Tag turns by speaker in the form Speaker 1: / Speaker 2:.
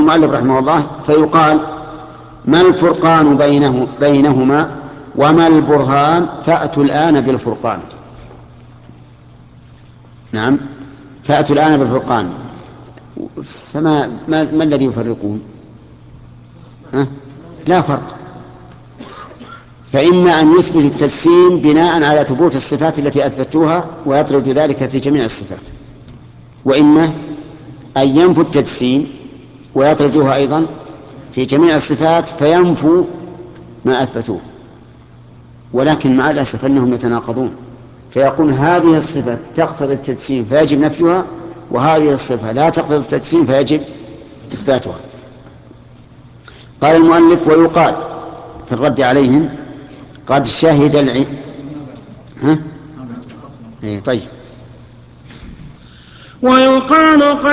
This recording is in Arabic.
Speaker 1: المؤلف رحمه الله فيقال: ما الفرقان بينهما وما البرهان؟ فأتوا الآن بالفرقان. نعم، فأتوا الآن بالفرقان. ما الذي يفرقون؟ لا فرق. فإما أن يثبت التجسيم بناء على ثبوت الصفات التي أثبتوها ويطرد ذلك في جميع الصفات، وإما أن ينفوا التجسيم ويطردوها أيضا في جميع الصفات فينفوا ما أثبتوه. ولكن مع الأسف أنهم يتناقضون، فيقول هذه الصفة تقتضي التجسيم فيجب نفيها، وهذه الصفة لا تقتضي التجسيم فيجب إثباتها. قال المؤلف: ويقال في الرد عليهم: قد شهد طيب.
Speaker 2: ويقال